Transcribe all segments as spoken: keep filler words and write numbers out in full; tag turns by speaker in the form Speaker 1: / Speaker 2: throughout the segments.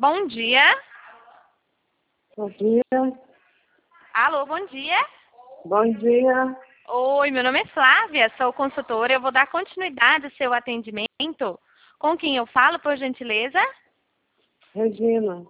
Speaker 1: Bom dia.
Speaker 2: Bom dia.
Speaker 1: Alô, bom dia.
Speaker 2: Bom dia.
Speaker 1: Oi, meu nome é Flávia, sou consultora. Eu vou dar continuidade ao seu atendimento. Com quem eu falo, por gentileza?
Speaker 2: Regina.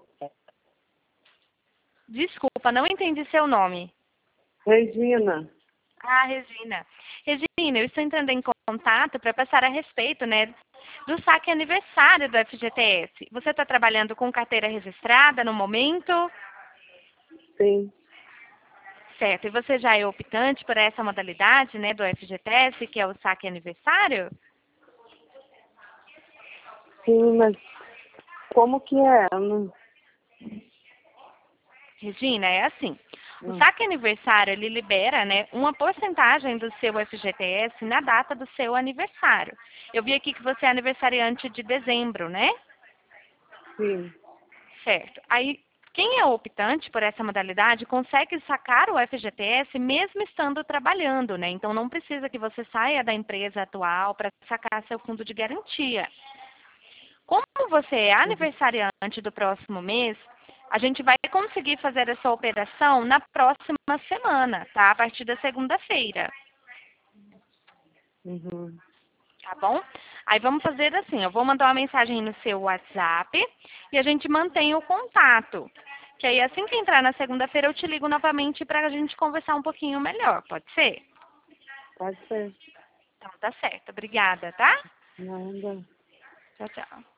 Speaker 1: Desculpa, não entendi seu nome.
Speaker 2: Regina.
Speaker 1: Ah, Regina. Regina, eu estou entrando em contato para passar a respeito, né, do saque aniversário do F G T S. Você está trabalhando com carteira registrada no momento?
Speaker 2: Sim.
Speaker 1: Certo. E você já é optante por essa modalidade, né, do F G T S, que é o saque aniversário?
Speaker 2: Sim, mas como que é? Eu não...
Speaker 1: Regina, é assim. O
Speaker 2: Hum.
Speaker 1: saque aniversário, ele libera, né, uma porcentagem do seu F G T S na data do seu aniversário. Eu vi aqui que você é aniversariante de dezembro, né?
Speaker 2: Sim.
Speaker 1: Certo. Aí, quem é optante por essa modalidade consegue sacar o F G T S mesmo estando trabalhando, né? Então, não precisa que você saia da empresa atual para sacar seu fundo de garantia. Como você é
Speaker 2: Uhum.
Speaker 1: aniversariante do próximo mês, a gente vai conseguir fazer essa operação na próxima semana, tá? A partir da segunda-feira,
Speaker 2: Uhum.
Speaker 1: tá bom? Aí vamos fazer assim, eu vou mandar uma mensagem no seu WhatsApp e a gente mantém o contato. Que aí assim que entrar na segunda-feira eu te ligo novamente para a gente conversar um pouquinho melhor, pode ser?
Speaker 2: Pode ser.
Speaker 1: Então tá certo, obrigada, tá?
Speaker 2: Nada.
Speaker 1: Tchau, tchau.